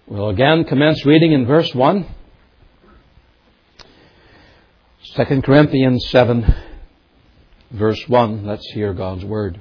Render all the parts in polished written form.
We'll again commence reading in verse 1. 2 Corinthians 7, verse 1. Let's hear God's Word.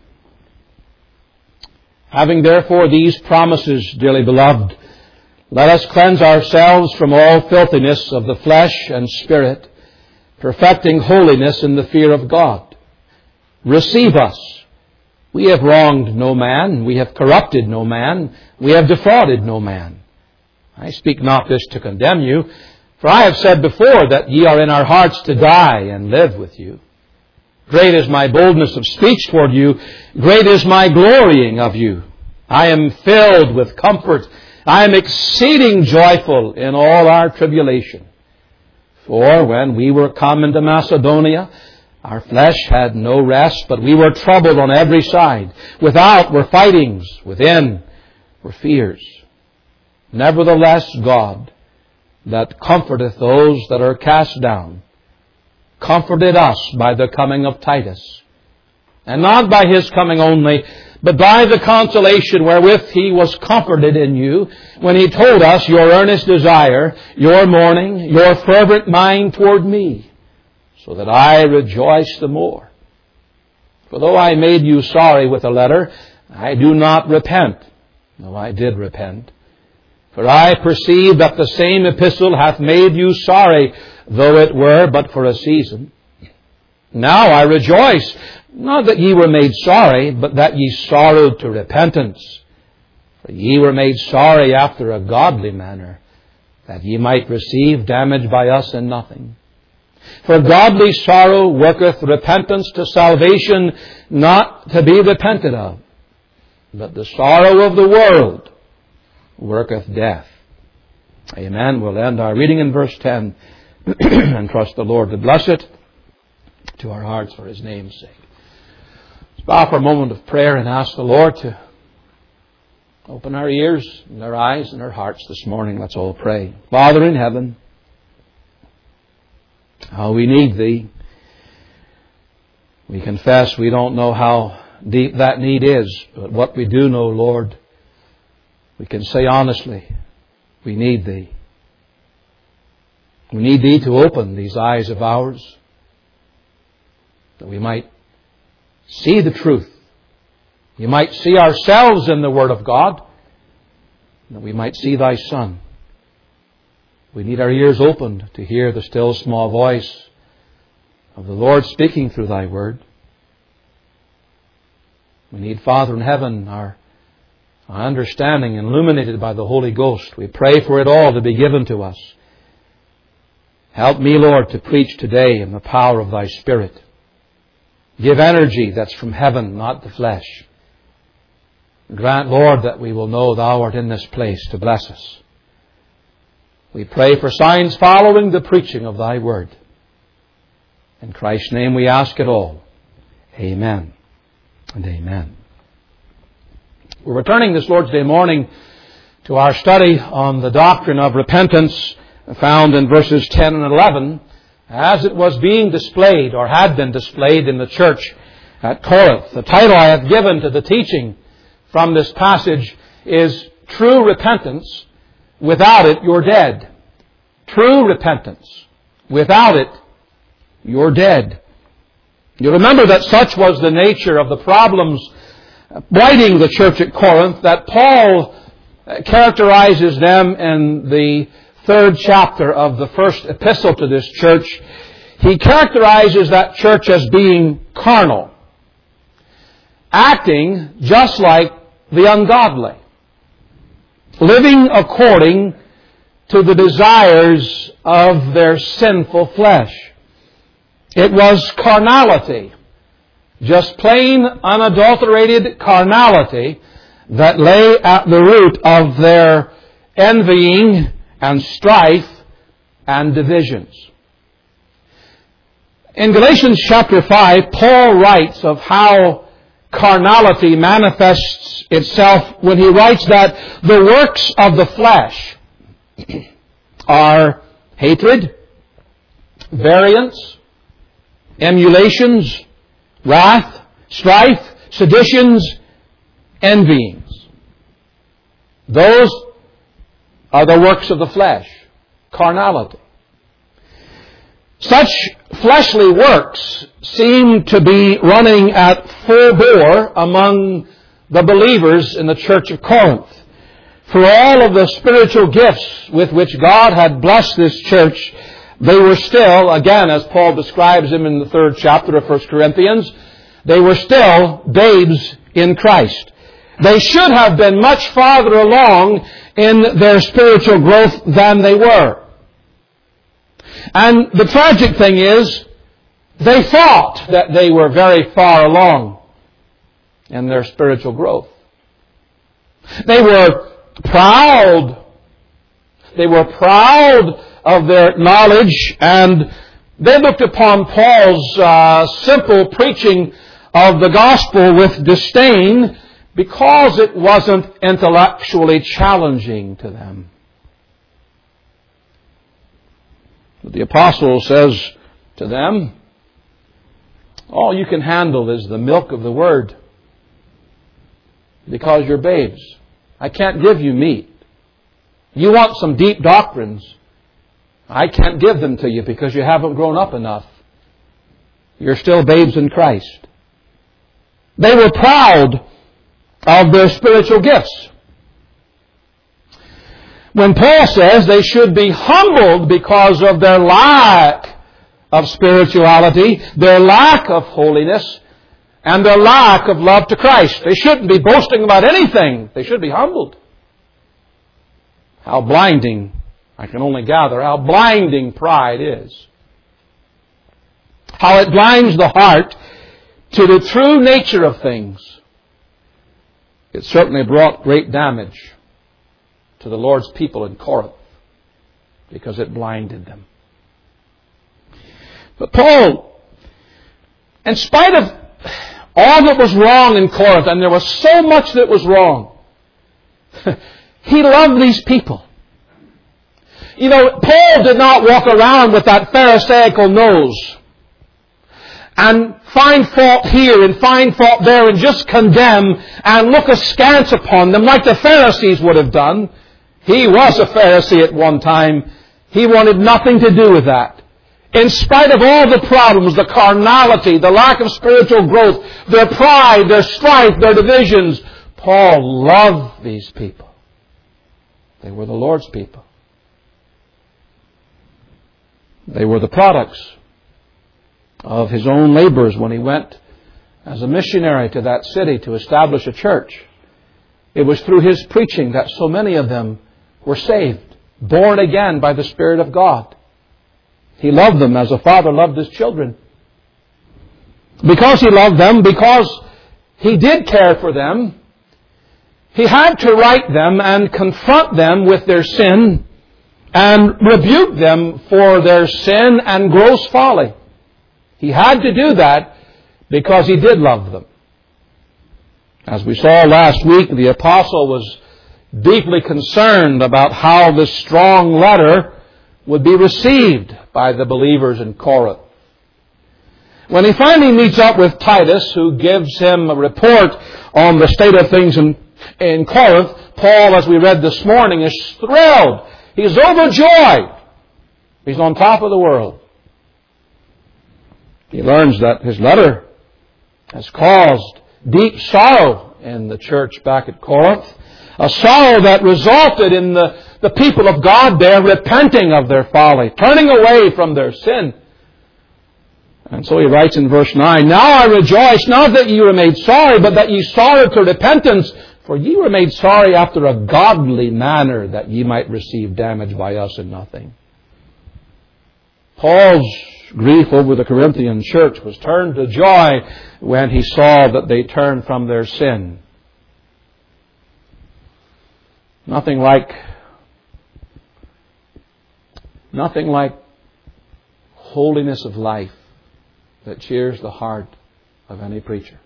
Having therefore these promises, dearly beloved, let us cleanse ourselves from all filthiness of the flesh and spirit, perfecting holiness in the fear of God. Receive us. We have wronged no man, we have corrupted no man, we have defrauded no man. I speak not this to condemn you, for I have said before that ye are in our hearts to die and live with you. Great is my boldness of speech toward you, great is my glorying of you. I am filled with comfort, I am exceeding joyful in all our tribulation. For when we were come into Macedonia, our flesh had no rest, but we were troubled on every side. Without were fightings, within were fears. Nevertheless, God, that comforteth those that are cast down, comforted us by the coming of Titus. And not by his coming only, but by the consolation wherewith he was comforted in you, when he told us your earnest desire, your mourning, your fervent mind toward me, so that I rejoice the more. For though I made you sorry with a letter, I do not repent, though I did repent. For I perceive that the same epistle hath made you sorry, though it were but for a season. Now I rejoice, not that ye were made sorry, but that ye sorrowed to repentance. For ye were made sorry after a godly manner, that ye might receive damage by us in nothing. For godly sorrow worketh repentance to salvation, not to be repented of. But the sorrow of the world worketh death. Amen. We'll end our reading in verse 10 and trust the Lord to bless it to our hearts for His name's sake. Let's bow for a moment of prayer and ask the Lord to open our ears and our eyes and our hearts this morning. Let's all pray. Father in heaven, how we need Thee. We confess we don't know how deep that need is, but what we do know, Lord, we can say honestly, we need Thee. We need Thee to open these eyes of ours, that we might see the truth. You might see ourselves in the Word of God, that we might see Thy Son. We need our ears opened to hear the still small voice of the Lord speaking through Thy Word. We need, Father in heaven, our understanding illuminated by the Holy Ghost. We pray for it all to be given to us. Help me, Lord, to preach today in the power of Thy Spirit. Give energy that's from heaven, not the flesh. Grant, Lord, that we will know Thou art in this place to bless us. We pray for signs following the preaching of Thy Word. In Christ's name we ask it all. Amen and amen. We're returning this Lord's Day morning to our study on the doctrine of repentance found in verses 10 and 11 as it was being displayed or had been displayed in the church at Corinth. The title I have given to the teaching from this passage is True Repentance. Without it, you're dead. True repentance. Without it, you're dead. You remember that such was the nature of the problems blighting the church at Corinth, that Paul characterizes them in the 3rd chapter of the first epistle to this church. He characterizes that church as being carnal, acting just like the ungodly, living according to the desires of their sinful flesh. It was carnality, just plain unadulterated carnality, that lay at the root of their envying and strife and divisions. In Galatians chapter 5, Paul writes of how carnality manifests itself when he writes that the works of the flesh are hatred, variance, emulations, wrath, strife, seditions, envyings. Those are the works of the flesh, carnality. Such fleshly works seem to be running at full bore among the believers in the church of Corinth. For all of the spiritual gifts with which God had blessed this church, they were still, again, as Paul describes them in the 3rd chapter of 1 Corinthians, they were still babes in Christ. They should have been much farther along in their spiritual growth than they were. And the tragic thing is, they thought that they were very far along in their spiritual growth. They were proud. They were proud of their knowledge, and they looked upon Paul's simple preaching of the gospel with disdain because it wasn't intellectually challenging to them. But the apostle says to them, all you can handle is the milk of the word because you're babes. I can't give you meat. You want some deep doctrines. I can't give them to you because you haven't grown up enough. You're still babes in Christ. They were proud of their spiritual gifts. When Paul says they should be humbled because of their lack of spirituality, their lack of holiness, and their lack of love to Christ. They shouldn't be boasting about anything. They should be humbled. How blinding, I can only gather, how blinding pride is. How it blinds the heart to the true nature of things. It certainly brought great damage to the Lord's people in Corinth because it blinded them. But Paul, in spite of all that was wrong in Corinth, and there was so much that was wrong, he loved these people. You know, Paul did not walk around with that Pharisaical nose and find fault here and find fault there and just condemn and look askance upon them like the Pharisees would have done. He was a Pharisee at one time. He wanted nothing to do with that. In spite of all the problems, the carnality, the lack of spiritual growth, their pride, their strife, their divisions, Paul loved these people. They were the Lord's people. They were the products of his own labors when he went as a missionary to that city to establish a church. It was through his preaching that so many of them were saved, born again by the Spirit of God. He loved them as a father loved his children. Because he loved them, because he did care for them, he had to write them and confront them with their sin and rebuke them for their sin and gross folly. He had to do that because he did love them. As we saw last week, the apostle was deeply concerned about how this strong letter would be received by the believers in Corinth. When he finally meets up with Titus, who gives him a report on the state of things in Corinth, Paul, as we read this morning, is thrilled. He's overjoyed. He's on top of the world. He learns that his letter has caused deep sorrow in the church back at Corinth. A sorrow that resulted in the people of God there repenting of their folly, turning away from their sin. And so he writes in verse 9, Now I rejoice, not that ye were made sorry, but that ye sorrowed to repentance. For ye were made sorry after a godly manner, that ye might receive damage by us and nothing. Paul's grief over the Corinthian church was turned to joy when he saw that they turned from their sin. Nothing like holiness of life that cheers the heart of any preacher.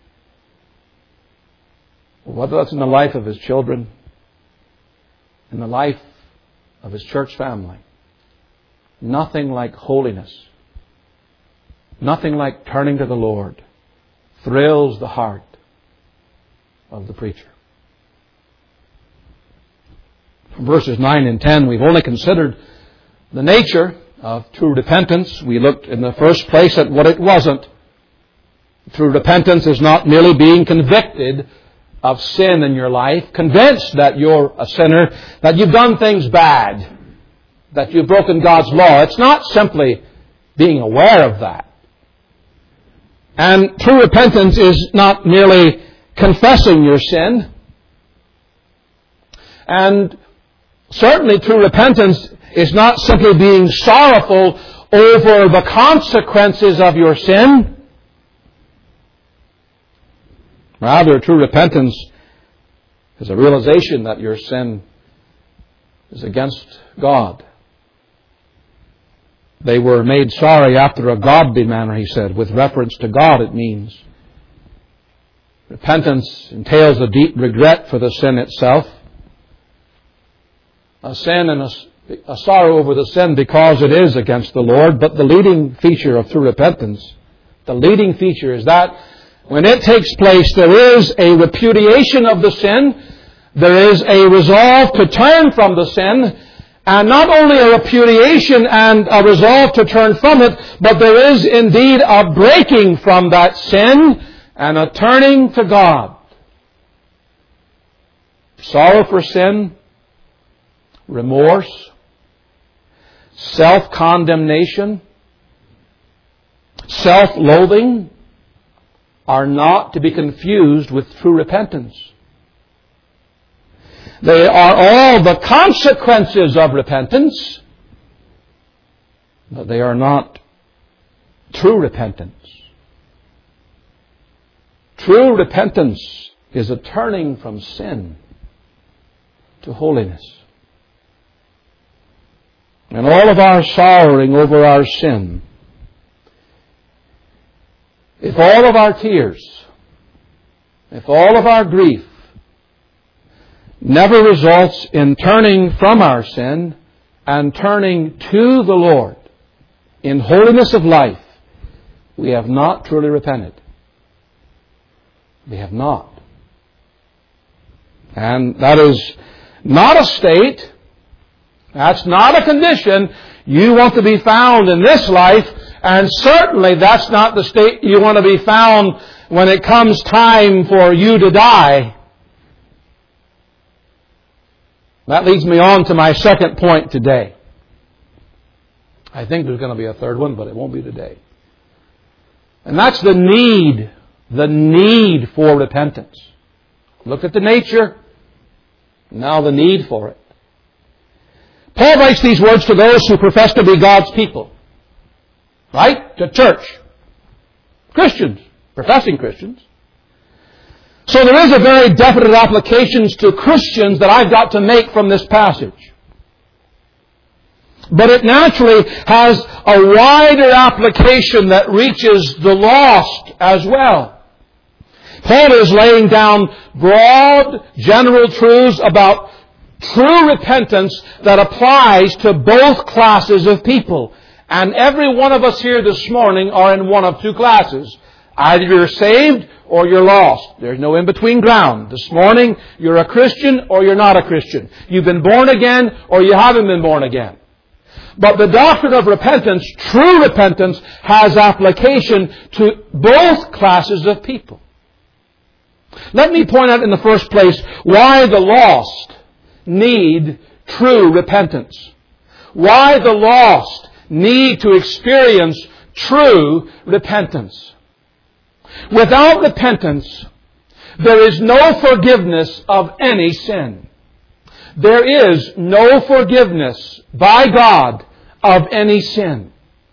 Whether that's in the life of his children, in the life of his church family. Nothing like holiness. Nothing like turning to the Lord thrills the heart of the preacher. verses 9 and 10, we've only considered the nature of true repentance. We looked in the first place at what it wasn't. True repentance is not merely being convicted of sin in your life, convinced that you're a sinner, that you've done things bad, that you've broken God's law. It's not simply being aware of that. And true repentance is not merely confessing your sin. And certainly true repentance is not simply being sorrowful over the consequences of your sin. Rather, true repentance is a realization that your sin is against God. They were made sorry after a godly manner, he said. With reference to God, it means. Repentance entails a deep regret for the sin itself. A sin and a sorrow over the sin because it is against the Lord. But the leading feature of true repentance, the leading feature is that when it takes place, there is a repudiation of the sin. There is a resolve to turn from the sin. And not only a repudiation and a resolve to turn from it, but there is indeed a breaking from that sin and a turning to God. Sorrow for sin, remorse, self-condemnation, self-loathing are not to be confused with true repentance. They are all the consequences of repentance, but they are not true repentance. True repentance is a turning from sin to holiness. And all of our sorrowing over our sin, if all of our tears, if all of our grief never results in turning from our sin and turning to the Lord in holiness of life, we have not truly repented. We have not. And that is not a state, that's not a condition you want to be found in this life, and certainly that's not the state you want to be found when it comes time for you to die. That leads me on to my second point today. I think there's going to be a third one, but it won't be today. And that's the need for repentance. Look at the nature, now the need for it. Paul writes these words to those who profess to be God's people. Right? To church. Christians. Professing Christians. So there is a very definite applications to Christians that I've got to make from this passage. But it naturally has a wider application that reaches the lost as well. Paul is laying down broad, general truths about true repentance that applies to both classes of people. And every one of us here this morning are in one of two classes. Either you're saved or you're lost. There's no in-between ground. This morning, you're a Christian or you're not a Christian. You've been born again or you haven't been born again. But the doctrine of repentance, true repentance, has application to both classes of people. Let me point out in the first place why the lost need true repentance. Why the lost need to experience true repentance. Without repentance, there is no forgiveness of any sin. There is no forgiveness by God of any sin.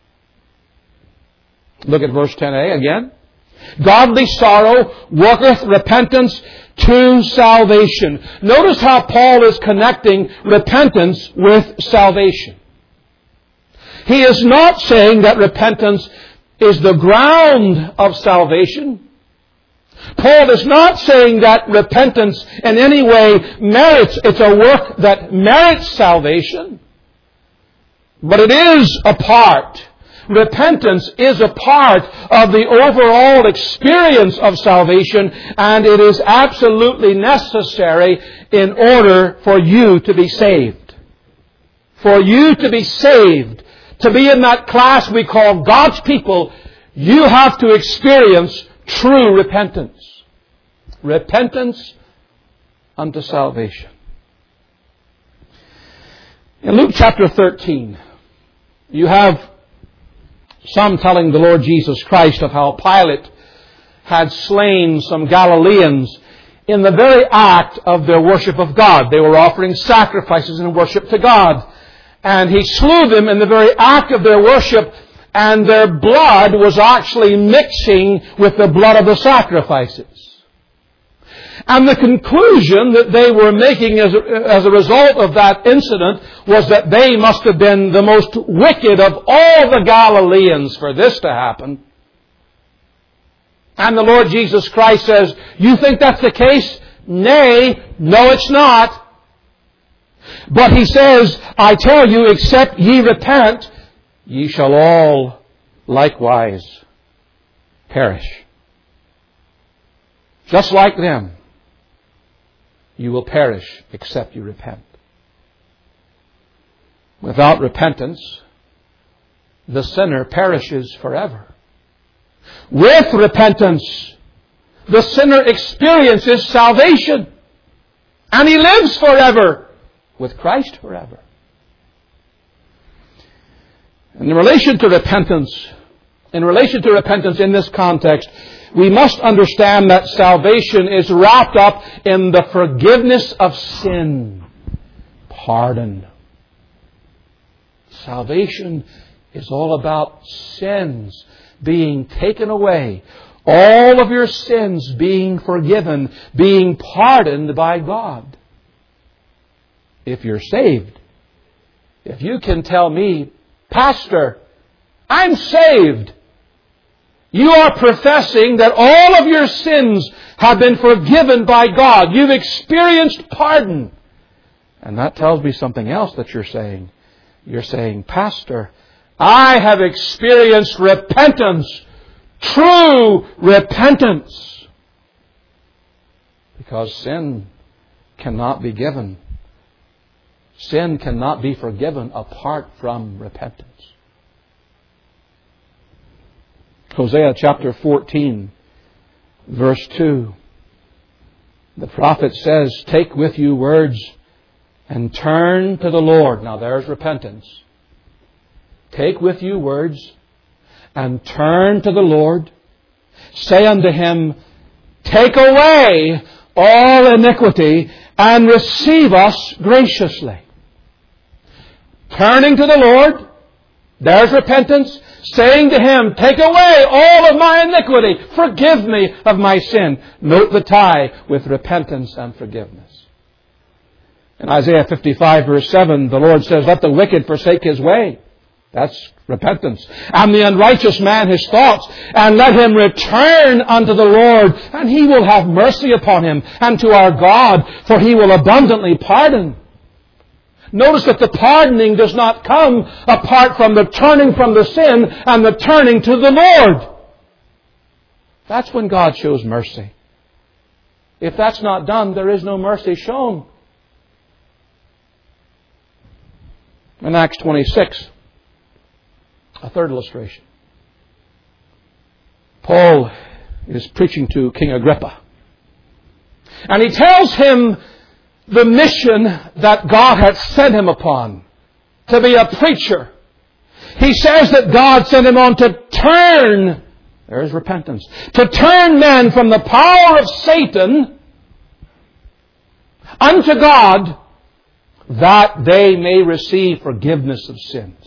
Look at verse 10a again. Godly sorrow worketh repentance to salvation. Notice how Paul is connecting repentance with salvation. He is not saying that repentance is the ground of salvation. Paul is not saying that repentance in any way merits, it's a work that merits salvation. But it is a part repentance is a part of the overall experience of salvation, and it is absolutely necessary in order for you to be saved. For you to be saved, to be in that class we call God's people, you have to experience true repentance. Repentance unto salvation. In Luke chapter 13, you have some telling the Lord Jesus Christ of how Pilate had slain some Galileans in the very act of their worship of God. They were offering sacrifices in worship to God. And he slew them in the very act of their worship, and their blood was actually mixing with the blood of the sacrifices. And the conclusion that they were making as a result of that incident was that they must have been the most wicked of all the Galileans for this to happen. And the Lord Jesus Christ says, you think that's the case? Nay, no it's not. But He says, I tell you, except ye repent, ye shall all likewise perish. Just like them. You will perish except you repent. Without repentance, the sinner perishes forever. With repentance, the sinner experiences salvation. And he lives forever with Christ forever. And in relation to repentance in this context, we must understand that salvation is wrapped up in the forgiveness of sin. Pardon. Salvation is all about sins being taken away. All of your sins being forgiven, being pardoned by God. If you're saved, if you can tell me, Pastor, I'm saved, you are professing that all of your sins have been forgiven by God. You've experienced pardon. And that tells me something else that you're saying. You're saying, Pastor, I have experienced repentance. True repentance. Because sin cannot be given. Sin cannot be forgiven apart from repentance. Hosea chapter 14, verse 2. The prophet says, take with you words and turn to the Lord. Now there's repentance. Take with you words and turn to the Lord. Say unto Him, take away all iniquity and receive us graciously. Turning to the Lord, there's repentance. Saying to Him, take away all of my iniquity. Forgive me of my sin. Note the tie with repentance and forgiveness. In Isaiah 55 verse 7, the Lord says, let the wicked forsake his way. That's repentance. And the unrighteous man his thoughts. And let him return unto the Lord. And He will have mercy upon him. And to our God, for He will abundantly pardon. Notice that the pardoning does not come apart from the turning from the sin and the turning to the Lord. That's when God shows mercy. If that's not done, there is no mercy shown. In Acts 26, a third illustration. Paul is preaching to King Agrippa. And he tells him the mission that God had sent him upon, to be a preacher. He says that God sent him on to turn, there's repentance, to turn men from the power of Satan unto God, that they may receive forgiveness of sins.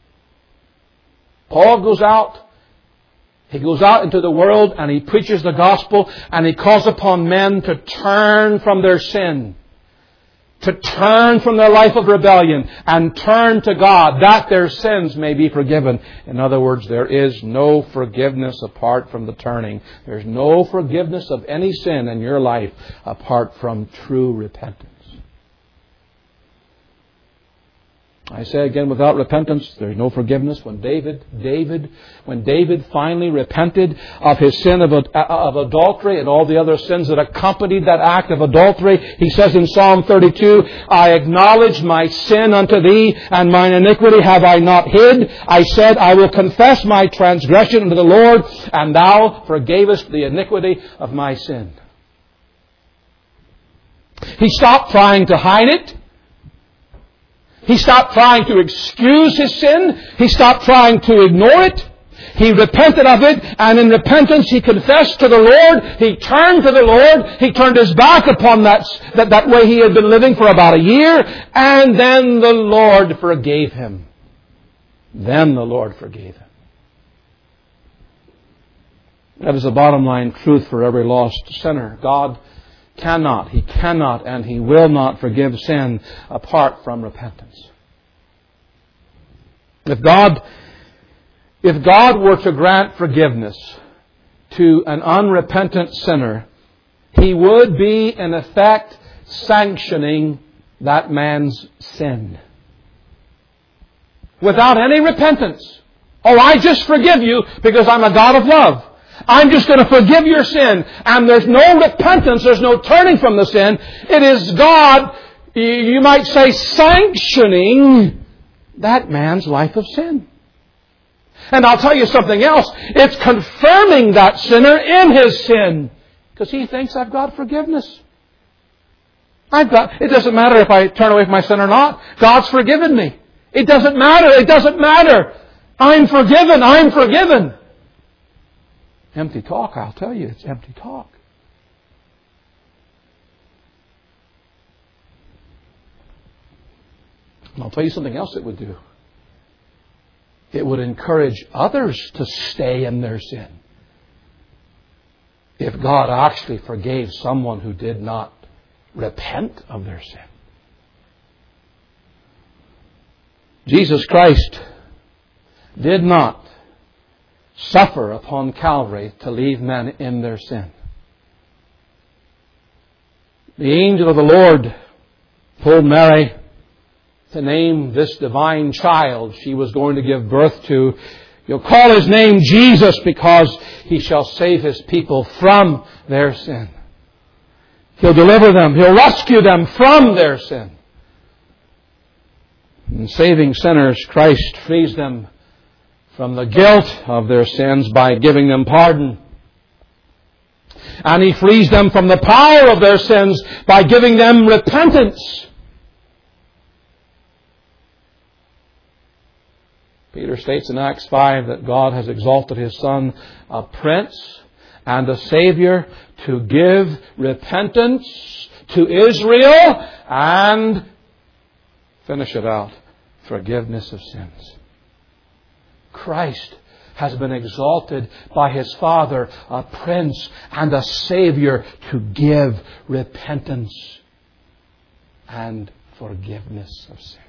Paul goes out. He goes out into the world and he preaches the gospel, and he calls upon men to turn from their sin, to turn from their life of rebellion and turn to God, that their sins may be forgiven. In other words, there is no forgiveness apart from the turning. There's no forgiveness of any sin in your life apart from true repentance. I say again, without repentance, there is no forgiveness. When David finally repented of his sin of adultery and all the other sins that accompanied that act of adultery, he says in Psalm 32, I acknowledged my sin unto thee, and mine iniquity have I not hid. I said, I will confess my transgression unto the Lord, and thou forgavest the iniquity of my sin. He stopped trying to hide it. He stopped trying to excuse his sin. He stopped trying to ignore it. He repented of it, and in repentance he confessed to the Lord. He turned to the Lord. He turned his back upon that way he had been living for about a year, and then the Lord forgave him. Then the Lord forgave him. That is the bottom line truth for every lost sinner. God cannot, He cannot, and He will not forgive sin apart from repentance. If God were to grant forgiveness to an unrepentant sinner, He would be, in effect, sanctioning that man's sin. Without any repentance. Oh, I just forgive you because I'm a God of love. I'm just going to forgive your sin. And there's no repentance. There's no turning from the sin. It is God, you might say, sanctioning that man's life of sin. And I'll tell you something else. It's confirming that sinner in his sin. Because he thinks, I've got forgiveness. It doesn't matter if I turn away from my sin or not. God's forgiven me. It doesn't matter. It doesn't matter. I'm forgiven. I'm forgiven. Empty talk, I'll tell you. It's empty talk. And I'll tell you something else it would do. It would encourage others to stay in their sin. If God actually forgave someone who did not repent of their sin. Jesus Christ did not suffer upon Calvary to leave men in their sin. The angel of the Lord told Mary to name this divine child she was going to give birth to. You'll call his name Jesus because he shall save his people from their sin. He'll deliver them. He'll rescue them from their sin. In saving sinners, Christ frees them from the guilt of their sins by giving them pardon. And He frees them from the power of their sins by giving them repentance. Peter states in Acts 5 that God has exalted His Son, a Prince and a Savior, to give repentance to Israel and, finish it out, forgiveness of sins. Christ has been exalted by His Father, a Prince and a Savior, to give repentance and forgiveness of sin.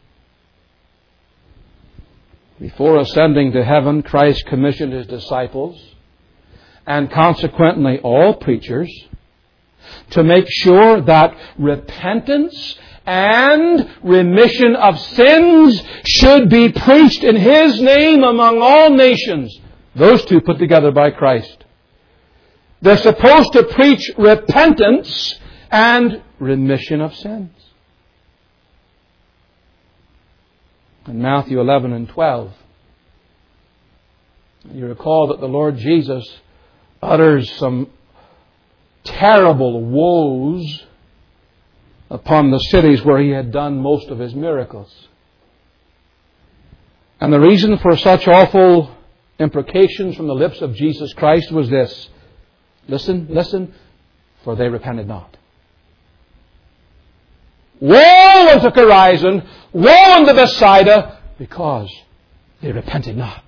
Before ascending to heaven, Christ commissioned His disciples, and consequently all preachers, to make sure that repentance and remission of sins should be preached in His name among all nations. Those two put together by Christ. They're supposed to preach repentance and remission of sins. In Matthew 11 and 12, you recall that the Lord Jesus utters some terrible woes upon the cities where He had done most of His miracles. And the reason for such awful imprecations from the lips of Jesus Christ was this. Listen, for they repented not. Woe unto Chorazin, woe unto Bethsaida, because they repented not.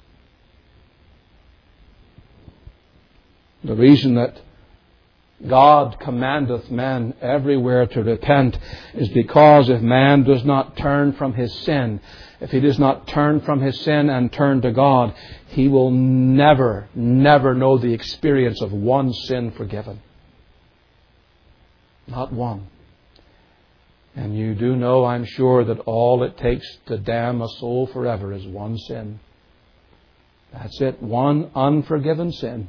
The reason that God commandeth man everywhere to repent is because if man does not turn from his sin, if he does not turn from his sin and turn to God, he will never know the experience of one sin forgiven. Not one. And you do know, I'm sure, that all it takes to damn a soul forever is one sin. That's it, one unforgiven sin.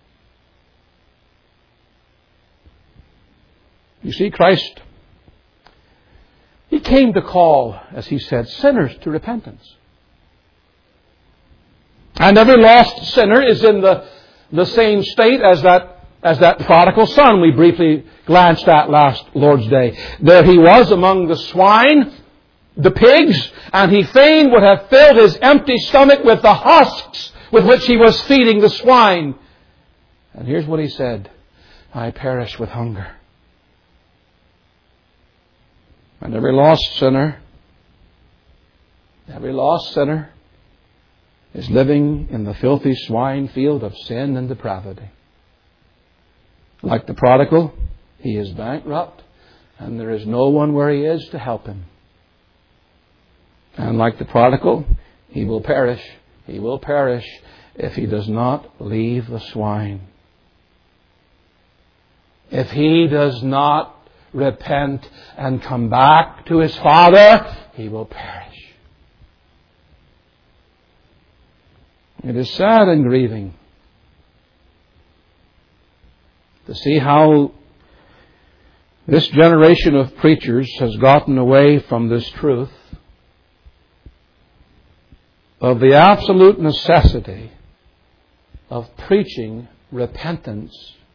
You see, Christ, He came to call, as He said, sinners to repentance. And every lost sinner is in the same state as that prodigal son we briefly glanced at last Lord's Day. There he was among the swine, the pigs, and he fain would have filled his empty stomach with the husks with which he was feeding the swine. And here's what he said: I perish with hunger. And every lost sinner is living in the filthy swine field of sin and depravity. Like the prodigal, he is bankrupt, and there is no one where he is to help him. And like the prodigal, he will perish if he does not leave the swine. If he does not repent and come back to his Father, he will perish. It is sad and grieving to see how this generation of preachers has gotten away from this truth of the absolute necessity of preaching repentance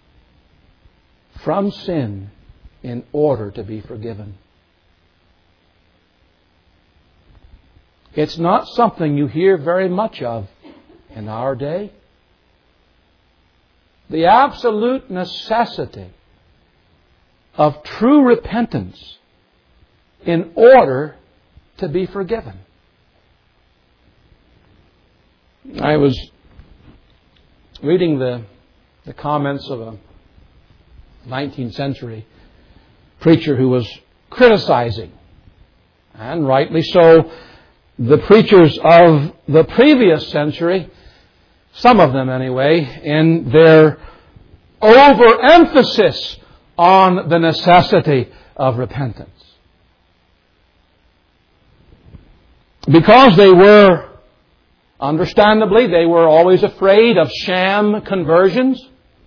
from sin in order to be forgiven. It's not something you hear very much of in our day. The absolute necessity of true repentance in order to be forgiven. I was reading the comments of a 19th century preacher who was criticizing, and rightly so, the preachers of the previous century, some of them anyway, in their overemphasis on the necessity of repentance. Because they were, understandably, they were always afraid of sham conversions.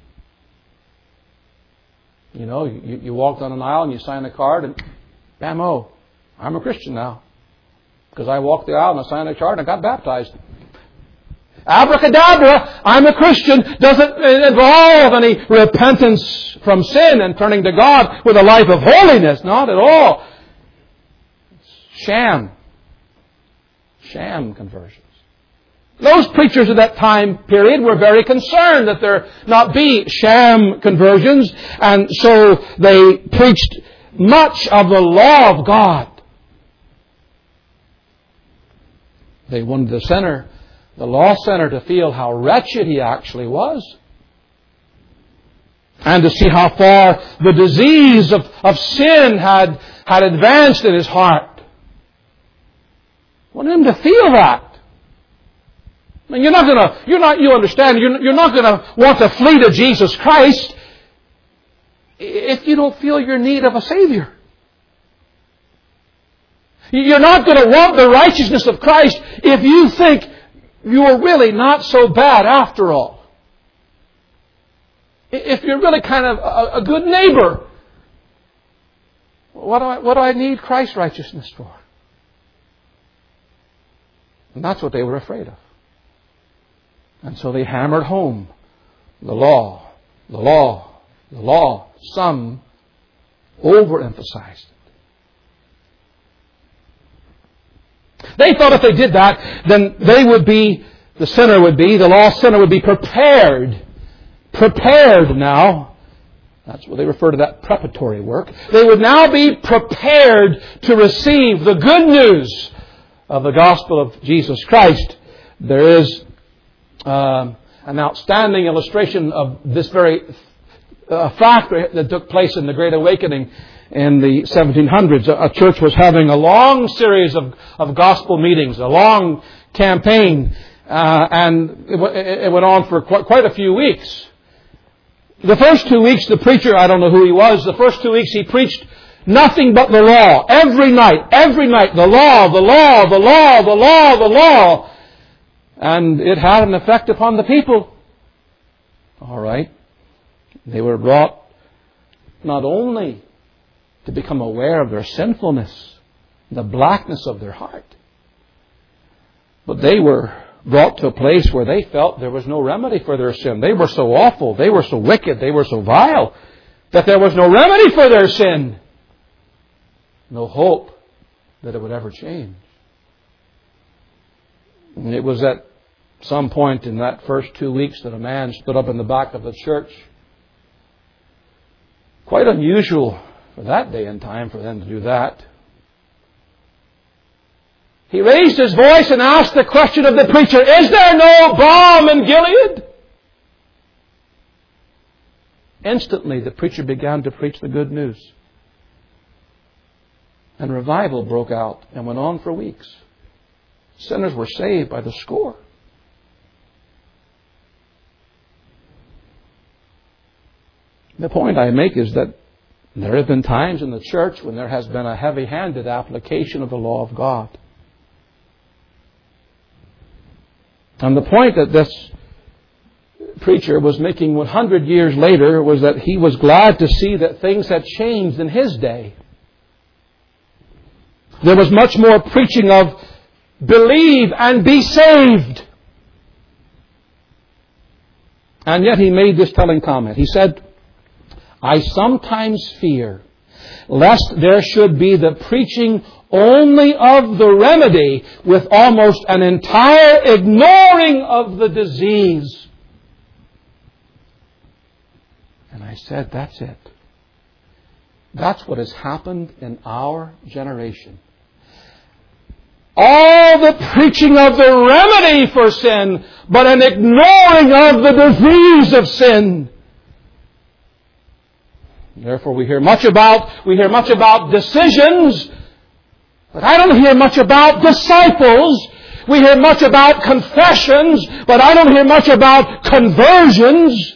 You know, you walk down an aisle and you sign a card and bam-o, I'm a Christian now. Because I walked the aisle and I signed a card and I got baptized. Abracadabra, I'm a Christian, doesn't involve any repentance from sin and turning to God with a life of holiness. Not at all. It's sham conversions. Those preachers of that time period were very concerned that there not be sham conversions, and so they preached much of the law of God. They wanted the lost sinner to feel how wretched he actually was, and to see how far the disease of sin had advanced in his heart. Wanted him to feel that. I mean, you're not going to want to flee to Jesus Christ if you don't feel your need of a Savior. You're not going to want the righteousness of Christ if you think you are really not so bad after all. If you're really kind of a good neighbor, what do I need Christ's righteousness for? And that's what they were afraid of. And so they hammered home the law. Some overemphasized it. They thought if they did that, then the lost sinner would be prepared now. That's what they refer to that preparatory work. They would now be prepared to receive the good news of the gospel of Jesus Christ. There is an outstanding illustration of this very fact that took place in the Great Awakening in the 1700s. A church was having a long series of gospel meetings, a long campaign, and it went on for quite a few weeks. The first 2 weeks, the preacher, I don't know who he was, the first 2 weeks he preached Nothing but the law. Every night, the law, the law, the law, the law, the law. And it had an effect upon the people. All right. They were brought not only to become aware of their sinfulness, the blackness of their heart, but they were brought to a place where they felt there was no remedy for their sin. They were so awful, they were so wicked, they were so vile, that there was no remedy for their sin. No hope that it would ever change. And it was at some point in that first 2 weeks that a man stood up in the back of the church. Quite unusual for that day and time for them to do that. He raised his voice and asked the question of the preacher, "Is there no balm in Gilead?" Instantly, the preacher began to preach the good news. And revival broke out and went on for weeks. Sinners were saved by the score. The point I make is that there have been times in the church when there has been a heavy-handed application of the law of God. And the point that this preacher was making 100 years later was that he was glad to see that things had changed in his day. There was much more preaching of believe and be saved. And yet he made this telling comment. He said, "I sometimes fear lest there should be the preaching only of the remedy with almost an entire ignoring of the disease." And I said, that's it. That's what has happened in our generation. All the preaching of the remedy for sin, but an ignoring of the disease of sin. Therefore, we hear much about decisions, but I don't hear much about disciples. We hear much about confessions, but I don't hear much about conversions.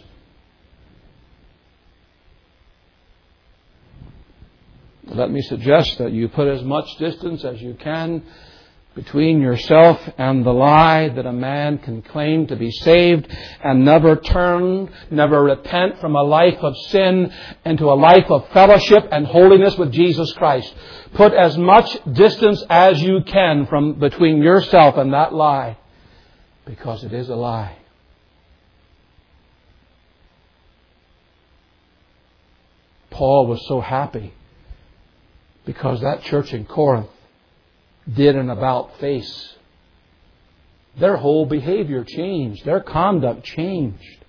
Let me suggest that you put as much distance as you can between yourself and the lie that a man can claim to be saved and never repent from a life of sin into a life of fellowship and holiness with Jesus Christ. Put as much distance as you can from between yourself and that lie, because it is a lie. Paul was so happy because that church in Corinth did an about-face. Their whole behavior changed. Their conduct changed.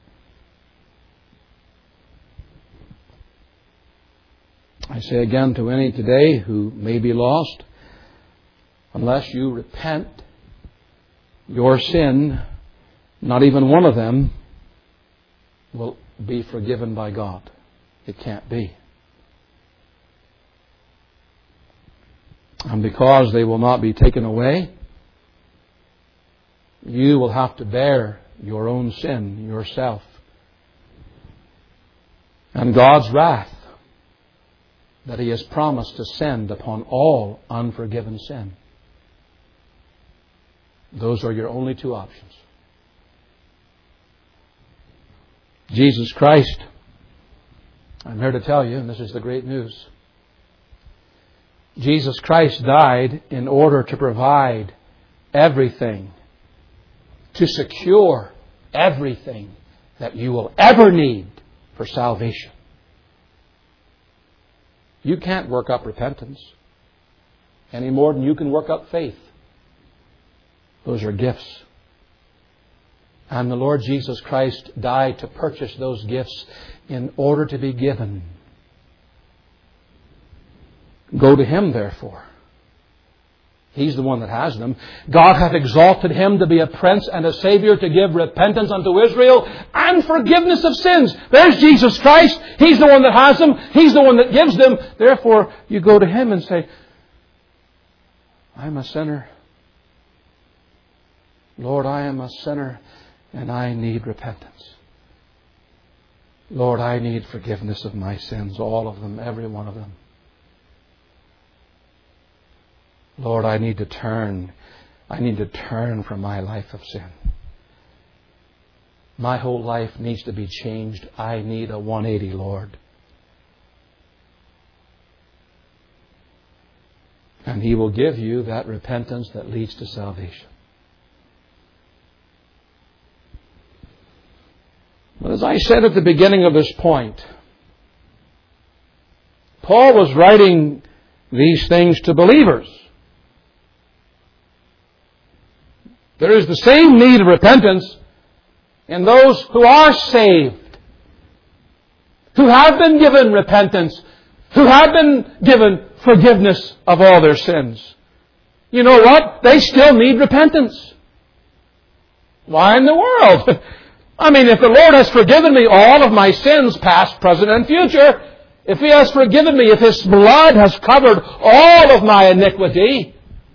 I say again to any today who may be lost, unless you repent, your sin, not even one of them, will be forgiven by God. It can't be. And because they will not be taken away, you will have to bear your own sin yourself. And God's wrath that He has promised to send upon all unforgiven sin. Those are your only two options. Jesus Christ, I'm here to tell you, and this is the great news, Jesus Christ died in order to provide everything, to secure everything that you will ever need for salvation. You can't work up repentance any more than you can work up faith. Those are gifts. And the Lord Jesus Christ died to purchase those gifts in order to be given. Go to Him, therefore. He's the one that has them. God hath exalted Him to be a Prince and a Savior, to give repentance unto Israel and forgiveness of sins. There's Jesus Christ. He's the one that has them. He's the one that gives them. Therefore, you go to Him and say, I'm a sinner. Lord, I am a sinner and I need repentance. Lord, I need forgiveness of my sins, all of them, every one of them. Lord, I need to turn. I need to turn from my life of sin. My whole life needs to be changed. I need a 180, Lord. And He will give you that repentance that leads to salvation. But as I said at the beginning of this point, Paul was writing these things to believers. There is the same need of repentance in those who are saved, who have been given repentance, who have been given forgiveness of all their sins. You know what? They still need repentance. Why in the world? I mean, if the Lord has forgiven me all of my sins, past, present, and future, if He has forgiven me, if His blood has covered all of my iniquity,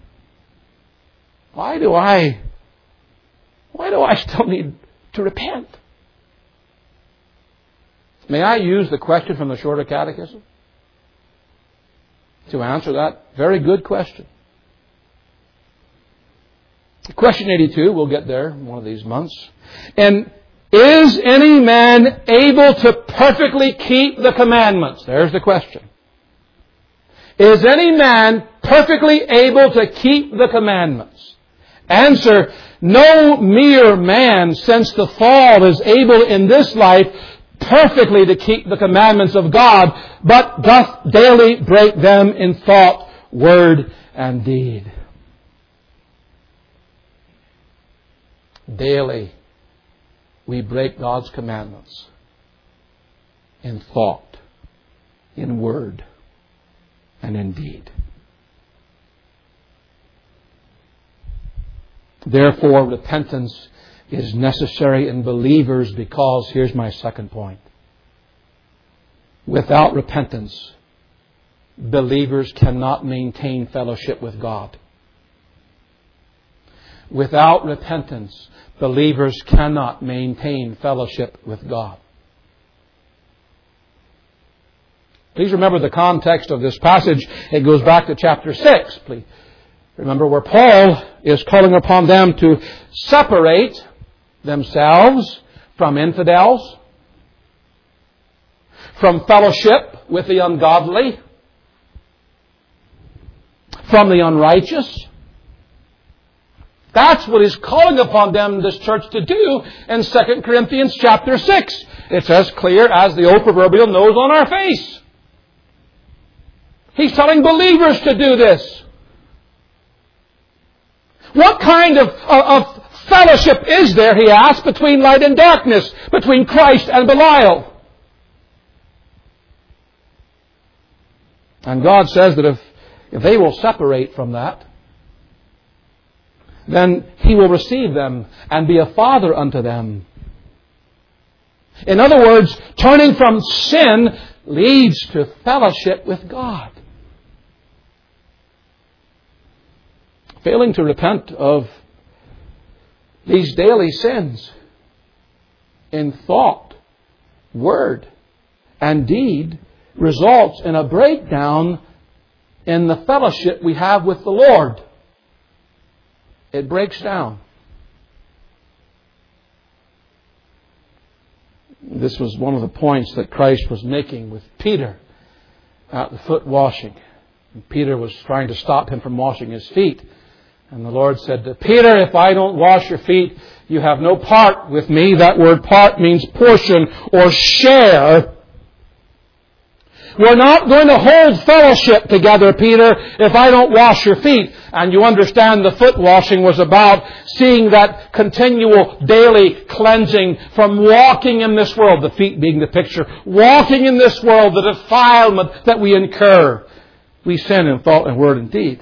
why do I still need to repent? May I use the question from the Shorter Catechism to answer that very good question? Question 82, we'll get there in one of these months. And is any man able to perfectly keep the commandments? There's the question. Is any man perfectly able to keep the commandments? Answer, no mere man since the fall is able in this life perfectly to keep the commandments of God, but doth daily break them in thought, word, and deed. Daily we break God's commandments in thought, in word, and in deed. Therefore, repentance is necessary in believers because, here's my second point, without repentance, believers cannot maintain fellowship with God. Without repentance, believers cannot maintain fellowship with God. Please remember the context of this passage. It goes back to chapter 6. Please remember where Paul is calling upon them to separate themselves from infidels, from fellowship with the ungodly, from the unrighteous. That's what He's calling upon them, this church, to do in 2 Corinthians chapter 6. It's as clear as the old proverbial nose on our face. He's telling believers to do this. What kind of fellowship is there, he asks, between light and darkness, between Christ and Belial? And God says that if they will separate from that, then He will receive them and be a father unto them. In other words, turning from sin leads to fellowship with God. Failing to repent of these daily sins in thought, word, and deed results in a breakdown in the fellowship we have with the Lord. It breaks down. This was one of the points that Christ was making with Peter at the foot washing. And Peter was trying to stop him from washing his feet. And the Lord said to Peter, if I don't wash your feet, you have no part with me. That word part means portion or share. We're not going to hold fellowship together, Peter, if I don't wash your feet. And you understand the foot washing was about seeing that continual daily cleansing from walking in this world, the feet being the picture, walking in this world, the defilement that we incur. We sin in thought and word and deed.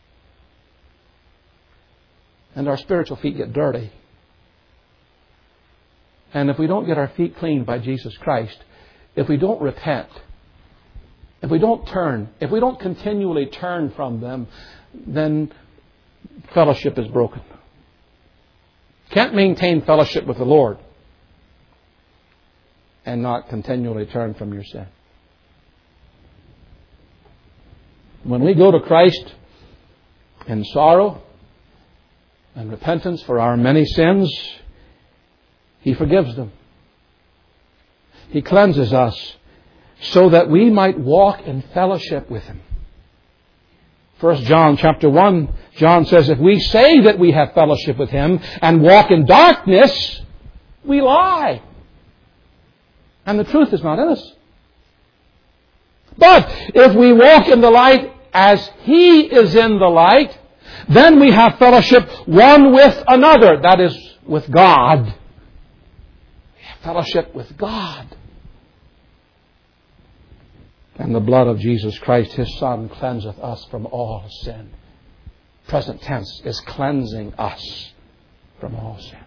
And our spiritual feet get dirty. And if we don't get our feet cleaned by Jesus Christ, if we don't repent, if we don't turn, if we don't continually turn from them, then fellowship is broken. Can't maintain fellowship with the Lord and not continually turn from your sin. When we go to Christ, in sorrow and repentance for our many sins, He forgives them. He cleanses us so that we might walk in fellowship with Him. 1 John chapter 1, John says, if we say that we have fellowship with Him and walk in darkness, we lie. And the truth is not in us. But if we walk in the light as He is in the light, then we have fellowship one with another. That is, with God. We have fellowship with God. And the blood of Jesus Christ, His Son, cleanseth us from all sin. Present tense is cleansing us from all sin.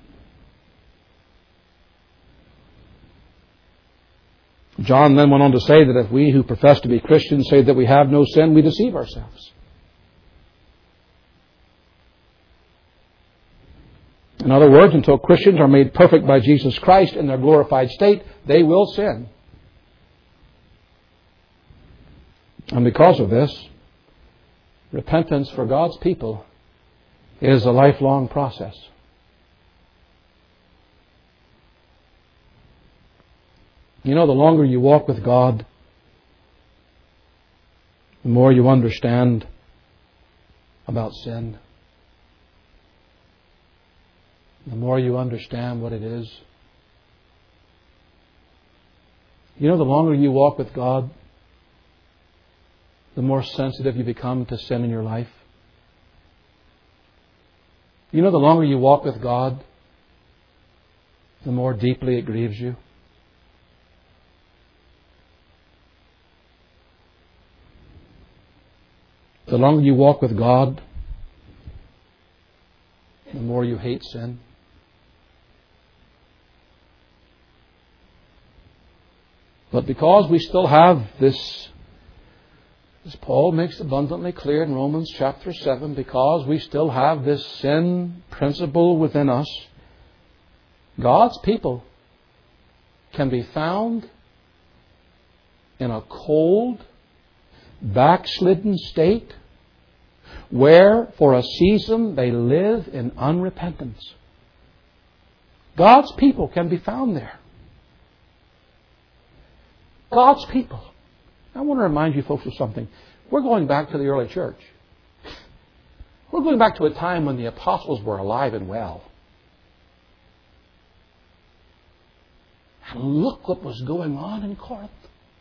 John then went on to say that if we who profess to be Christians say that we have no sin, we deceive ourselves. In other words, until Christians are made perfect by Jesus Christ in their glorified state, they will sin. And because of this, repentance for God's people is a lifelong process. You know, the longer you walk with God, the more you understand about sin. The more you understand what it is. You know, the longer you walk with God, the more sensitive you become to sin in your life. You know, the longer you walk with God, the more deeply it grieves you. The longer you walk with God, the more you hate sin. But because we still have this, as Paul makes abundantly clear in Romans chapter 7, because we still have this sin principle within us, God's people can be found in a cold, backslidden state where for a season they live in unrepentance. God's people can be found there. God's people. I want to remind you folks of something. We're going back to the early church. We're going back to a time when the apostles were alive and well. And look what was going on in Corinth.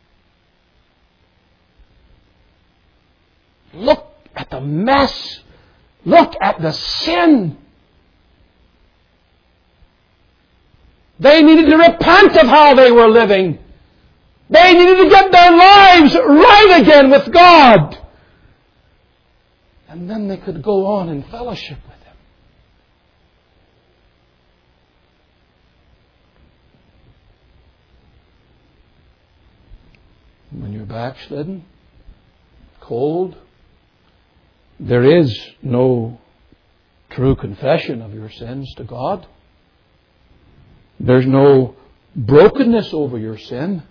Look at the mess. Look at the sin. They needed to repent of how they were living. They needed to get their lives right again with God. And then they could go on in fellowship with Him. When you're backslidden, cold, there is no true confession of your sins to God. There's no brokenness over your sin.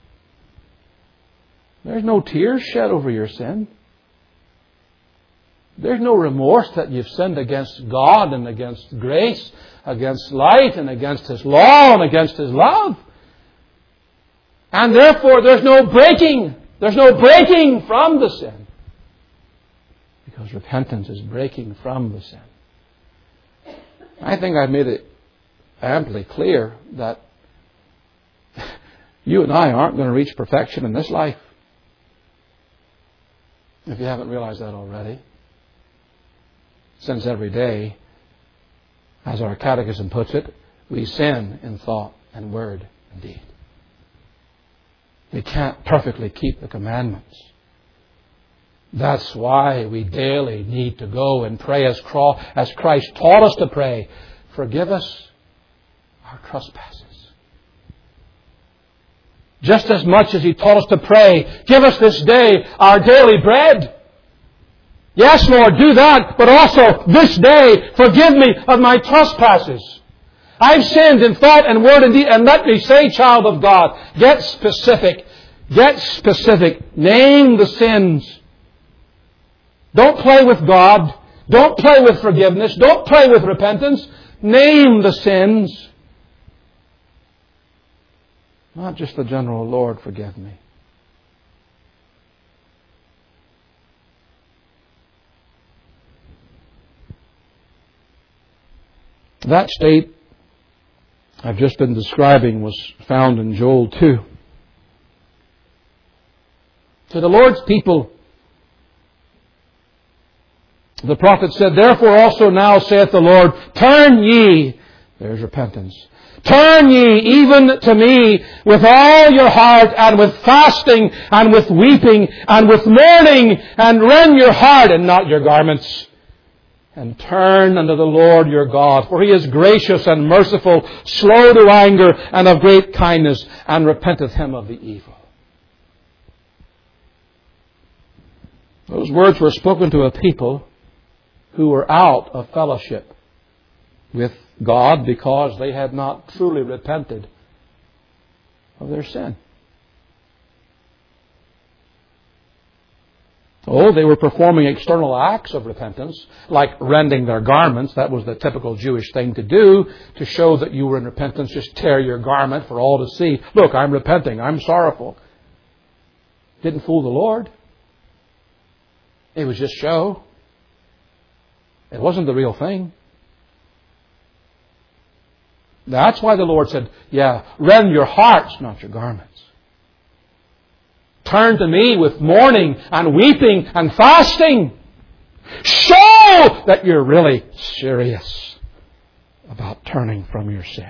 There's no tears shed over your sin. There's no remorse that you've sinned against God and against grace, against light and against His law and against His love. And therefore there's no breaking. There's no breaking from the sin. Because repentance is breaking from the sin. I think I've made it amply clear that you and I aren't going to reach perfection in this life. If you haven't realized that already. Since every day, as our catechism puts it, we sin in thought and word and deed. We can't perfectly keep the commandments. That's why we daily need to go and pray as Christ taught us to pray. Forgive us our trespasses. Just as much as He taught us to pray, give us this day our daily bread. Yes, Lord, do that, but also this day forgive me of my trespasses. I've sinned in thought and word and deed, and let me say, child of God, get specific. Get specific. Name the sins. Don't play with God. Don't play with forgiveness. Don't play with repentance. Name the sins. Not just the general, Lord, forgive me. That state I've just been describing was found in Joel 2. To the Lord's people, the prophet said, "Therefore also now saith the Lord, turn ye," there's repentance, "turn ye even to me with all your heart, and with fasting, and with weeping, and with mourning, and rend your heart and not your garments. And turn unto the Lord your God, for He is gracious and merciful, slow to anger, and of great kindness, and repenteth Him of the evil." Those words were spoken to a people who were out of fellowship with God because they had not truly repented of their sin. Oh, they were performing external acts of repentance, like rending their garments. That was the typical Jewish thing to do, to show that you were in repentance. Just tear your garment for all to see. Look, I'm repenting. I'm sorrowful. Didn't fool the Lord. It was just show. It wasn't the real thing. That's why the Lord said, rend your hearts, not your garments. Turn to me with mourning and weeping and fasting. Show that you're really serious about turning from your sin.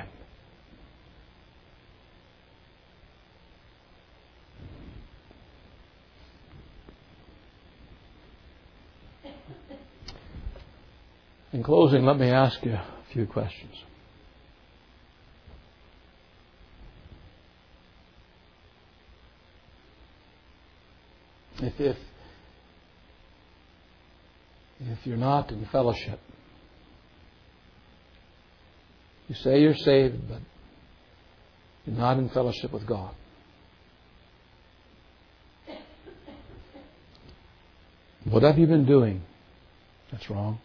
In closing, let me ask you a few questions. If you're not in fellowship, you say you're saved, but you're not in fellowship with God. What have you been doing that's wrong?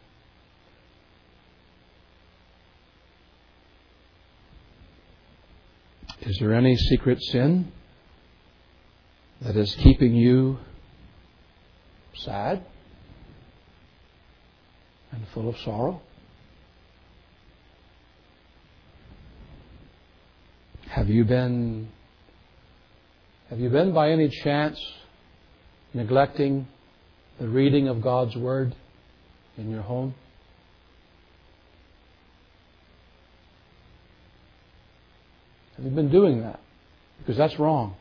Is there any secret sin that is keeping you sad and full of sorrow? Have you been by any chance neglecting the reading of God's Word in your home? Have you been doing that? Because that's wrong.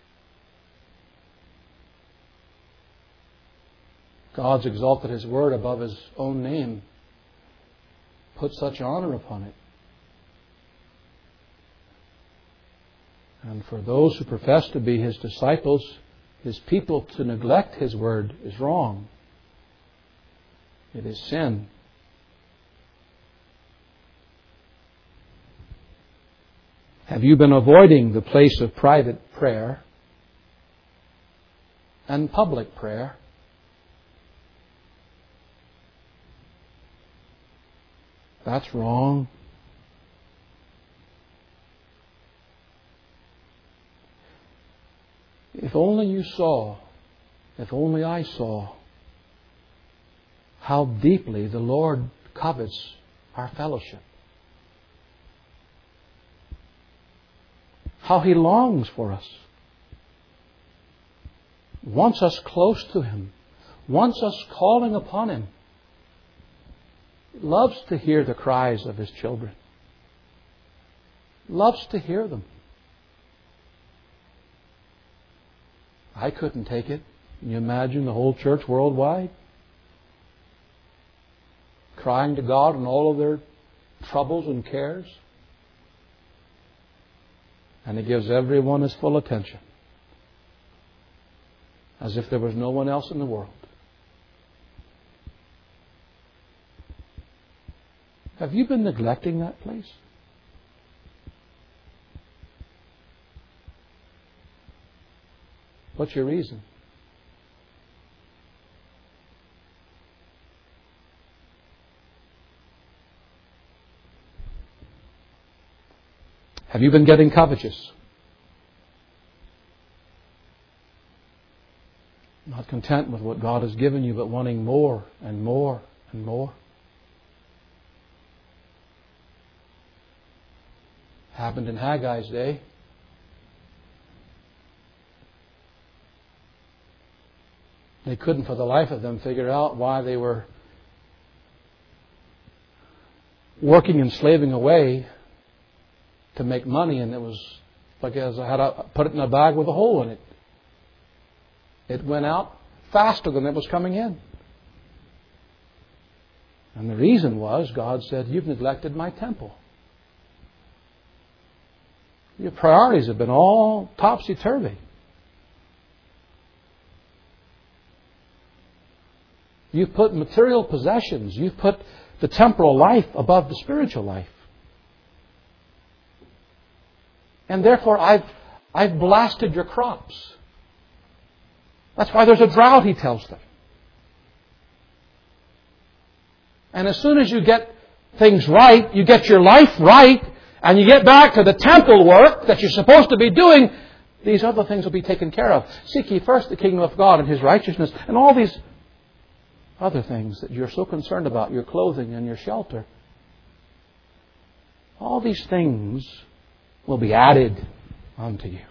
God's exalted His Word above His own name. Put such honor upon it. And for those who profess to be His disciples, His people, to neglect His Word is wrong. It is sin. Have you been avoiding the place of private prayer and public prayer? That's wrong. If only you saw, if only I saw, how deeply the Lord covets our fellowship. How He longs for us. Wants us close to Him. Wants us calling upon Him. Loves to hear the cries of His children. Loves to hear them. I couldn't take it. Can you imagine the whole church worldwide crying to God in all of their troubles and cares? And He gives everyone His full attention, as if there was no one else in the world. Have you been neglecting that place? What's your reason? Have you been getting covetous? Not content with what God has given you, but wanting more and more and more. Happened in Haggai's day. They couldn't for the life of them figure out why they were working and slaving away to make money, and it was like as I had to put it in a bag with a hole in it. It went out faster than it was coming in. And the reason was God said, "You've neglected my temple. Your priorities have been all topsy-turvy. You've put material possessions, you've put the temporal life above the spiritual life. And therefore I've blasted your crops." That's why there's a drought, he tells them. And as soon as you get things right, you get your life right, and you get back to the temple work that you're supposed to be doing, these other things will be taken care of. Seek ye first the kingdom of God and His righteousness, and all these other things that you're so concerned about, your clothing and your shelter. All these things will be added unto you.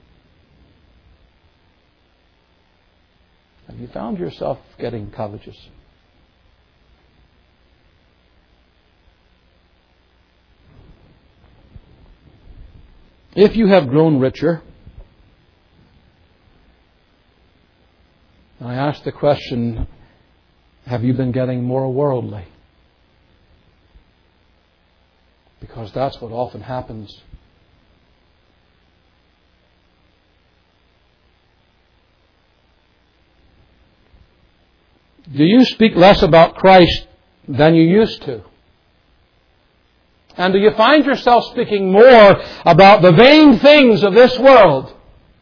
Have you found yourself getting covetous? If you have grown richer, and I ask the question, have you been getting more worldly? Because that's what often happens. Do you speak less about Christ than you used to? And do you find yourself speaking more about the vain things of this world?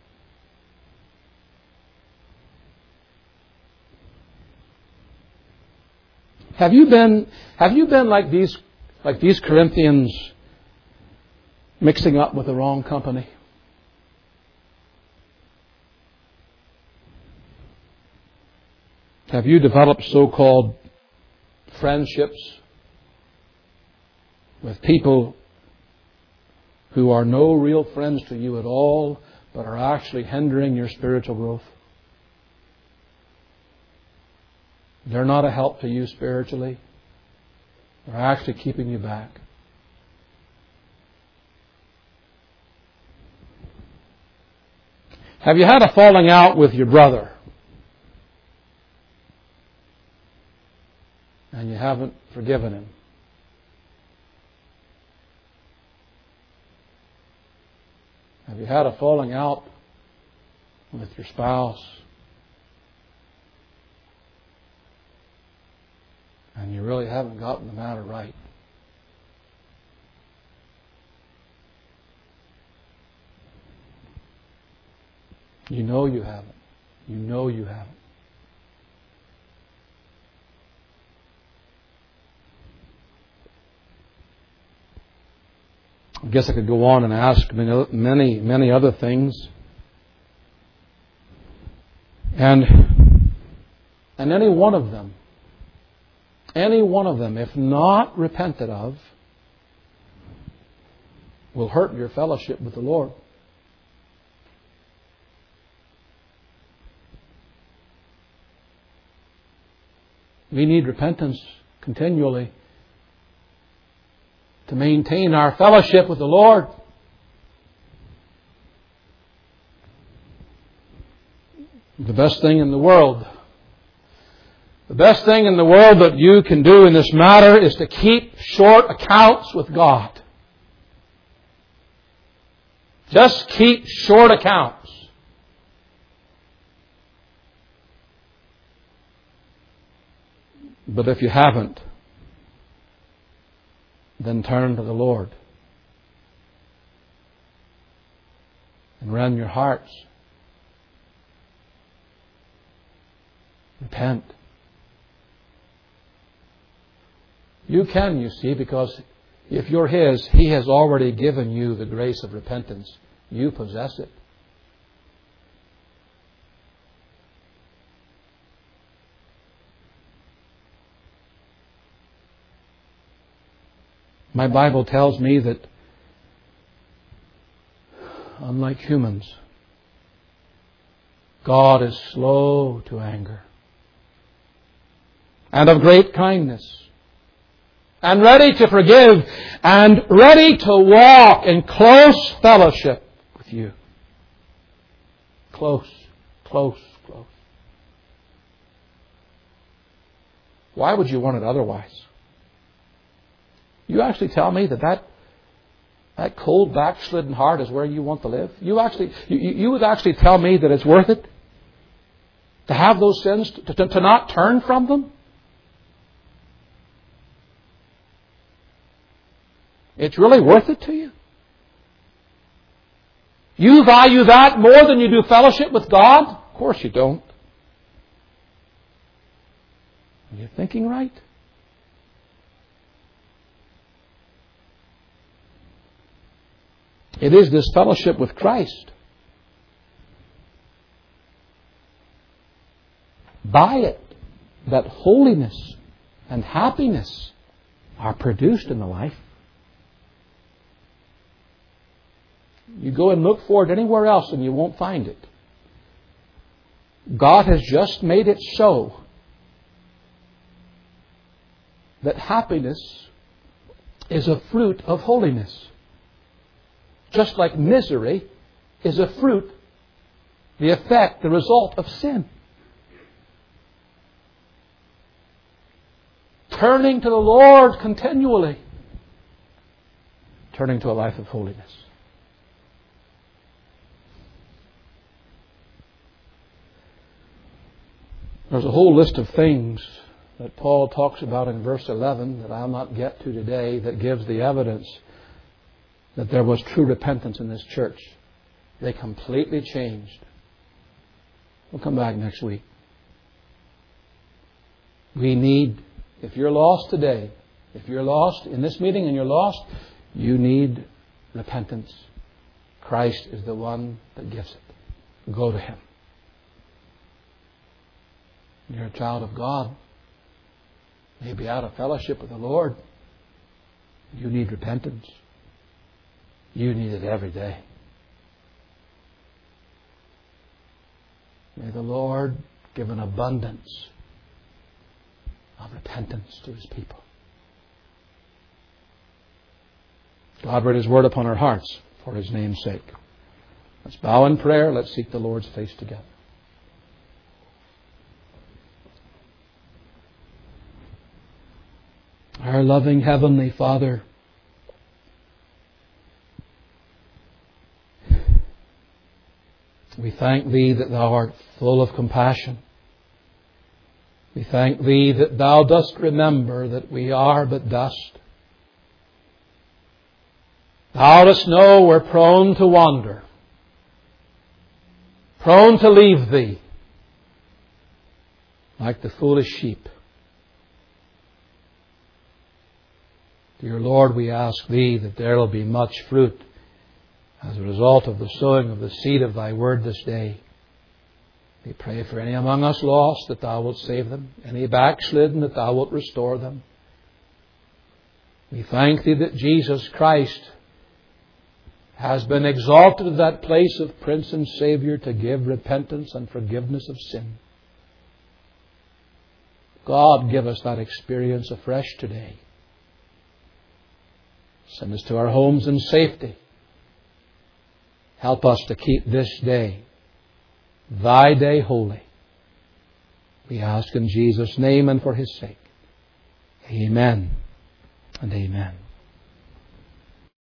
Have you been like these Corinthians, mixing up with the wrong company? Have you developed so-called friendships with people who are no real friends to you at all, but are actually hindering your spiritual growth? They're not a help to you spiritually. They're actually keeping you back. Have you had a falling out with your brother? And you haven't forgiven him? Have you had a falling out with your spouse? And you really haven't gotten the matter right? You know you haven't. You know you haven't. I guess I could go on and ask many other things. And any one of them, if not repented of, will hurt your fellowship with the Lord. We need repentance continually to maintain our fellowship with the Lord. The best thing in the world that you can do in this matter is to keep short accounts with God. Just keep short accounts. But if you haven't, then turn to the Lord and rend your hearts. Repent. You can, you see, because If you're His, He has already given you the grace of repentance. You possess it. My Bible tells me that, unlike humans, God is slow to anger and of great kindness and ready to forgive and ready to walk in close fellowship with you. Close, close, close. Why would you want it otherwise? You actually tell me that cold, backslidden heart is where you want to live? You would actually tell me that it's worth it to have those sins, to not turn from them? It's really worth it to you? You value that more than you do fellowship with God? Of course you don't. Are you thinking right? It is this fellowship with Christ. By it, that holiness and happiness are produced in the life. You go and look for it anywhere else and you won't find it. God has just made it so that happiness is a fruit of holiness. Just like misery is a fruit, the effect, the result of sin. Turning to the Lord continually. Turning to a life of holiness. There's a whole list of things that Paul talks about in verse 11 that I'll not get to today that gives the evidence that there was true repentance in this church. They completely changed. We'll come back next week. We need, if you're lost today, if you're lost in this meeting and you're lost, you need repentance. Christ is the one that gives it. Go to Him. You're a child of God. Maybe out of fellowship with the Lord. You need repentance. You need it every day. May the Lord give an abundance of repentance to His people. God write His word upon our hearts for His name's sake. Let's bow in prayer. Let's seek the Lord's face together. Our loving Heavenly Father, we thank Thee that Thou art full of compassion. We thank Thee that Thou dost remember that we are but dust. Thou dost know we're prone to wander, prone to leave Thee, like the foolish sheep. Dear Lord, we ask Thee that there will be much fruit as a result of the sowing of the seed of Thy word this day. We pray for any among us lost that Thou wilt save them, any backslidden that Thou wilt restore them. We thank Thee that Jesus Christ has been exalted to that place of Prince and Savior to give repentance and forgiveness of sin. God, give us that experience afresh today. Send us to our homes in safety. Help us to keep this day, Thy day, holy. We ask in Jesus' name and for His sake. Amen and amen.